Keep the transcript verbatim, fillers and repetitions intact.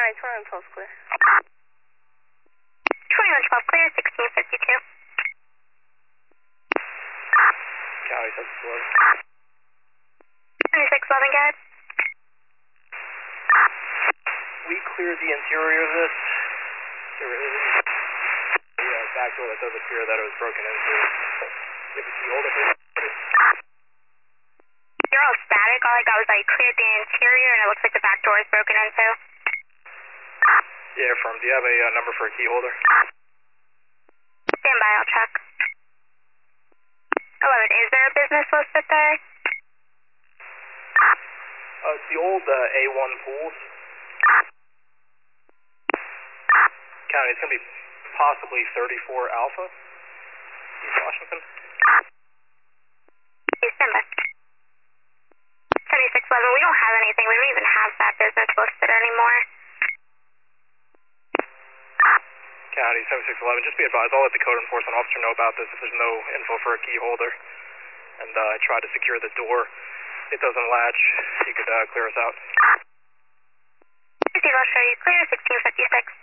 County twenty-one twelve clear. twenty-one twelve clear, sixteen fifty-two. County twenty-six eleven. twenty-six eleven, go ahead. We cleared the interior of this. There is a uh, back door that does appear that it was broken into. If you hold it, You're all static. All I got was I cleared the interior and it looks like the back door is broken into. yeah, from. Do you have a uh, number for a key holder? Stand by, I'll check. eleven, is there a business listed there? Uh, it's the old uh, A one pools. County, it's going to be possibly thirty-four Alpha, East Washington. Okay, stand by. seventy-six eleven, we don't have anything. We don't even have that business listed anymore. County seventy-six eleven, just be advised, I'll let the code enforcement officer know about this if there's no info for a key holder. And uh, I tried to secure the door. It doesn't latch. You could uh, clear us out. Steve, I'll show you clear, sixteen fifty-six.